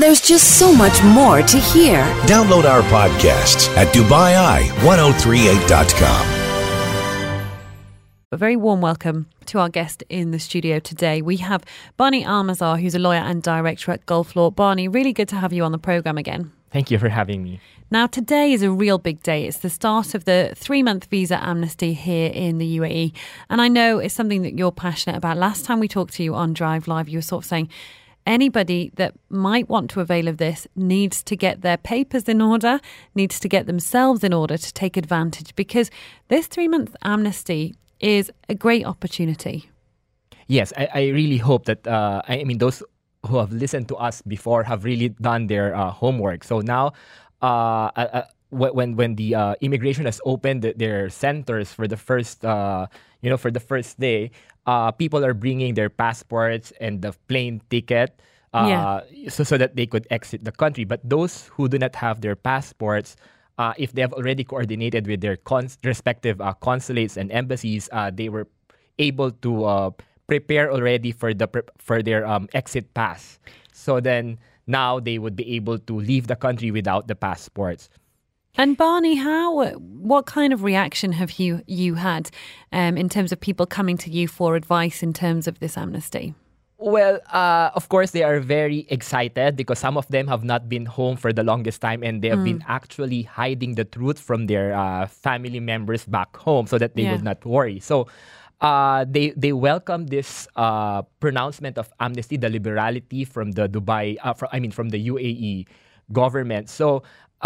There's just so much more to hear. Download our podcasts at DubaiI1038.com. A very warm welcome to our guest in the studio today. We have Barney Almazar, who's a lawyer and director at Gulf Law. Barney, really good to have you on the programme again. Thank you for having me. Now, today is a real big day. It's the start of the 3-month visa amnesty here in the UAE. And I know it's something that you're passionate about. Last time we talked to you on Drive Live, you were sort of saying anybody that might want to avail of this needs to get their papers in order, needs to get themselves in order to take advantage, because this 3-month amnesty is a great opportunity. Yes, I really hope that, those who have listened to us before have really done their homework. So now, when the immigration has opened their centers for the first, for the first day, people are bringing their passports and the plane ticket, so that they could exit the country. But those who do not have their passports, if they have already coordinated with their respective consulates and embassies, they were able to prepare already for their exit pass. So then now they would be able to leave the country without the passports. And Barney, what kind of reaction have you had in terms of people coming to you for advice in terms of this amnesty? Well, of course, they are very excited because some of them have not been home for the longest time, and they have been actually hiding the truth from their family members back home so that they would not worry. So they welcome this pronouncement of amnesty, the liberality from the from the UAE government. So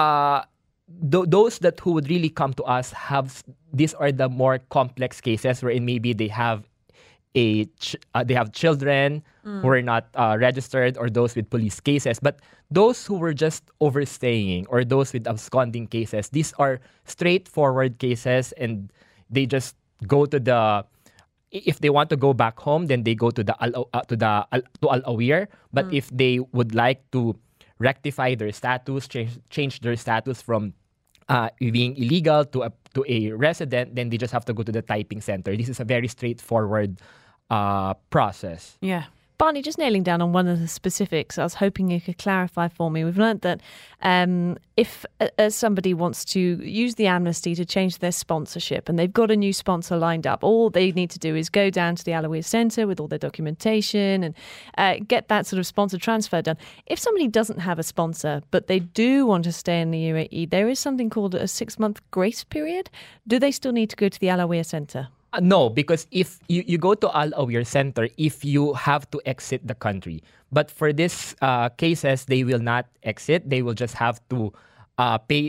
those who would really come to us these are the more complex cases wherein maybe they have they have children who are not registered, or those with police cases. But those who were just overstaying or those with absconding cases, these are straightforward cases, and they just go to if they want to go back home, then they go to Al Awir. But if they would like to rectify their status, change their status from being illegal to a resident, then they just have to go to the typing center. This is a very straightforward process. Yeah. Barney, just nailing down on one of the specifics, I was hoping you could clarify for me. We've learned that if somebody wants to use the amnesty to change their sponsorship and they've got a new sponsor lined up, all they need to do is go down to the Al Awir Centre with all their documentation and get that sort of sponsor transfer done. If somebody doesn't have a sponsor, but they do want to stay in the UAE, there is something called a 6-month grace period. Do they still need to go to the Al Awir Centre? No, because if you go to Al Awir Center, if you have to exit the country. But for these cases, they will not exit. They will just have to apply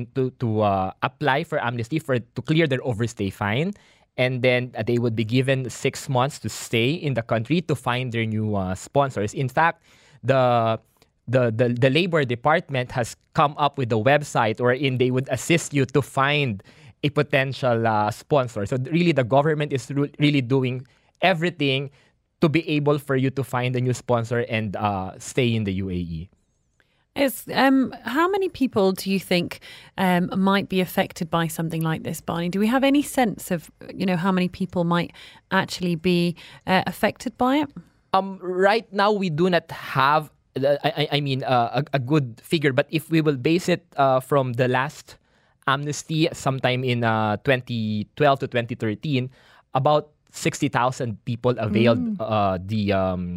for amnesty to clear their overstay fine. And then they would be given 6 months to stay in the country to find their new sponsors. In fact, the Labor Department has come up with a website wherein they would assist you to find a potential sponsor. So really, the government is really doing everything to be able for you to find a new sponsor and stay in the UAE. How many people do you think might be affected by something like this, Barney? Do we have any sense of how many people might actually be affected by it? Right now, we do not have a good figure. But if we will base it from the last amnesty sometime in 2012 to 2013, about 60,000 people availed the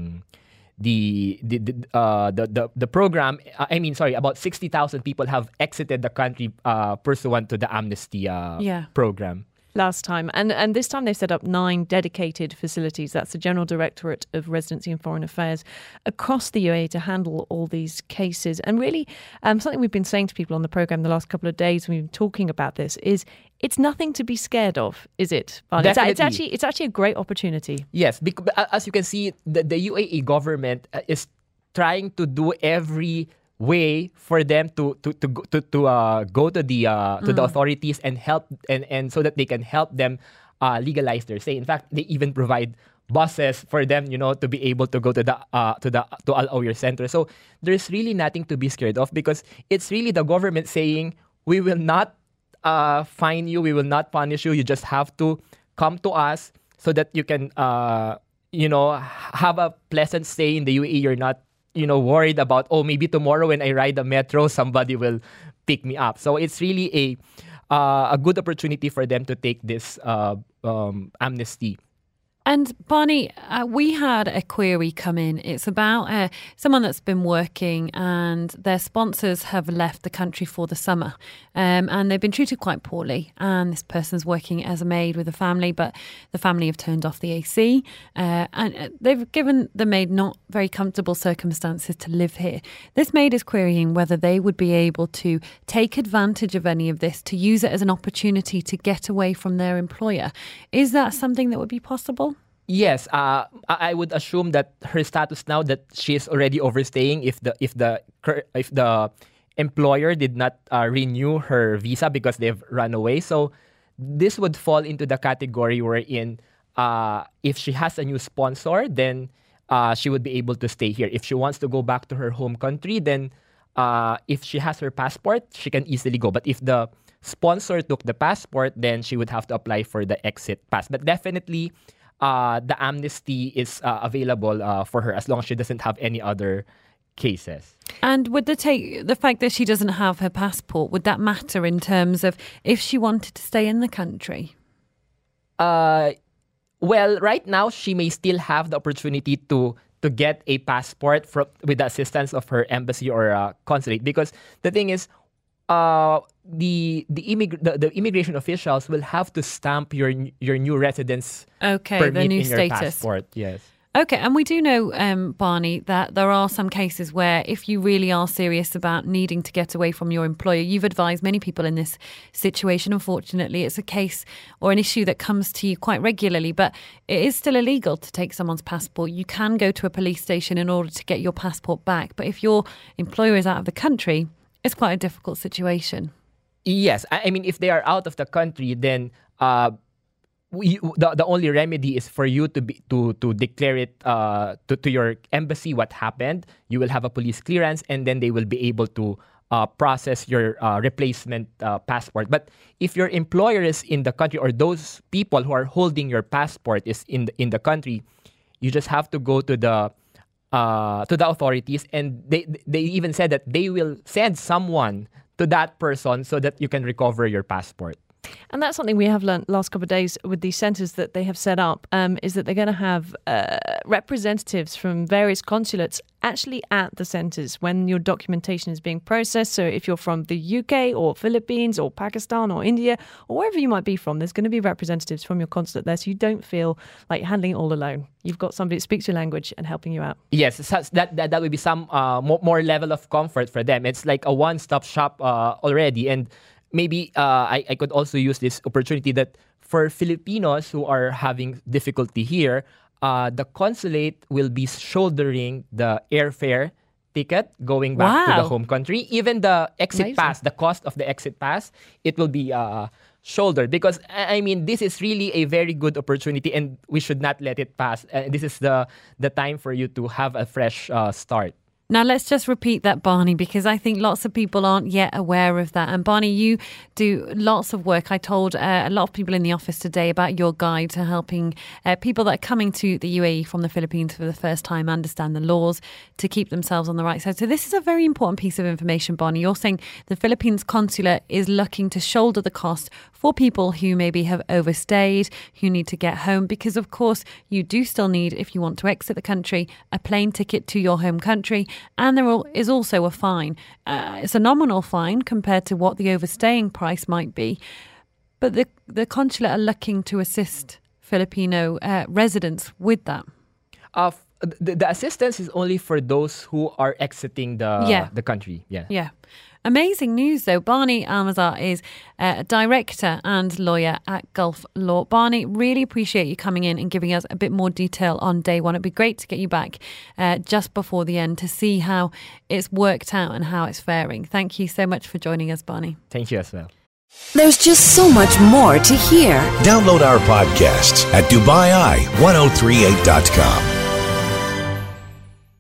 program. About 60,000 people have exited the country pursuant to the amnesty program. Last time. And this time they've set up 9 dedicated facilities. That's the General Directorate of Residency and Foreign Affairs across the UAE to handle all these cases. And really, something we've been saying to people on the programme the last couple of days when we've been talking about this is it's nothing to be scared of, is it? It's actually a great opportunity. Yes, because as you can see, the UAE government is trying to do every way for them to go to the authorities and help and so that they can help them legalize their stay. In fact, they even provide buses for them, to be able to go to Al Awir Center. So there's really nothing to be scared of, because it's really the government saying, we will not fine you, we will not punish you. You just have to come to us so that you can have a pleasant stay in the UAE. You're not worried about, maybe tomorrow when I ride the metro, somebody will pick me up. So it's really a good opportunity for them to take this amnesty. And Barney, we had a query come in. It's about someone that's been working and their sponsors have left the country for the summer, and they've been treated quite poorly. And this person's working as a maid with a family, but the family have turned off the AC, and they've given the maid not very comfortable circumstances to live here. This maid is querying whether they would be able to take advantage of any of this, to use it as an opportunity to get away from their employer. Is that something that would be possible? Yes, I would assume that her status now, that she is already overstaying if the employer did not renew her visa because they've run away. So this would fall into the category wherein if she has a new sponsor, then she would be able to stay here. If she wants to go back to her home country, then if she has her passport, she can easily go. But if the sponsor took the passport, then she would have to apply for the exit pass. But definitely, the amnesty is available for her as long as she doesn't have any other cases. And would the fact that she doesn't have her passport, would that matter in terms of if she wanted to stay in the country? Well, right now she may still have the opportunity to get a passport with the assistance of her embassy or consulate, because the thing is, the immigration officials will have to stamp your new residence permit the new in your status. passport. Yes. Okay, and we do know, Barney, that there are some cases where if you really are serious about needing to get away from your employer, you've advised many people in this situation. Unfortunately, it's a case or an issue that comes to you quite regularly, but it is still illegal to take someone's passport. You can go to a police station in order to get your passport back, but if your employer is out of the country, it's quite a difficult situation. Yes, I mean, if they are out of the country, then the only remedy is for you to declare it to your embassy what happened. You will have a police clearance, and then they will be able to process your replacement passport. But if your employer is in the country, or those people who are holding your passport is in the country, you just have to go to the authorities, and they even said that they will send someone to that person so that you can recover your passport. And that's something we have learned last couple of days with these centres that they have set up, is that they're going to have representatives from various consulates actually at the centres when your documentation is being processed. So if you're from the UK or Philippines or Pakistan or India or wherever you might be from, there's going to be representatives from your consulate there, so you don't feel like handling it all alone. You've got somebody that speaks your language and helping you out. Yes, that would be some more level of comfort for them. It's like a one-stop shop already. And maybe I could also use this opportunity that for Filipinos who are having difficulty here, the consulate will be shouldering the airfare ticket going back to the home country. Even the exit pass, the cost of the exit pass, it will be shouldered. Because, I mean, this is really a very good opportunity and we should not let it pass. This is the time for you to have a fresh start. Now, let's just repeat that, Barney, because I think lots of people aren't yet aware of that. And Barney, you do lots of work. I told a lot of people in the office today about your guide to helping people that are coming to the UAE from the Philippines for the first time understand the laws to keep themselves on the right side. So this is a very important piece of information, Barney. You're saying the Philippines consulate is looking to shoulder the cost for people who maybe have overstayed, who need to get home, because, of course, you do still need, if you want to exit the country, a plane ticket to your home country. And there is also a fine. It's a nominal fine compared to what the overstaying price might be. But the consulate are looking to assist Filipino residents with that. The assistance is only for those who are exiting the country. Yeah. Amazing news, though. Barney Almazar is a director and lawyer at Gulf Law. Barney, really appreciate you coming in and giving us a bit more detail on day one. It'd be great to get you back just before the end to see how it's worked out and how it's faring. Thank you so much for joining us, Barney. Thank you as well. There's just so much more to hear. Download our podcasts at DubaiEye1038.com.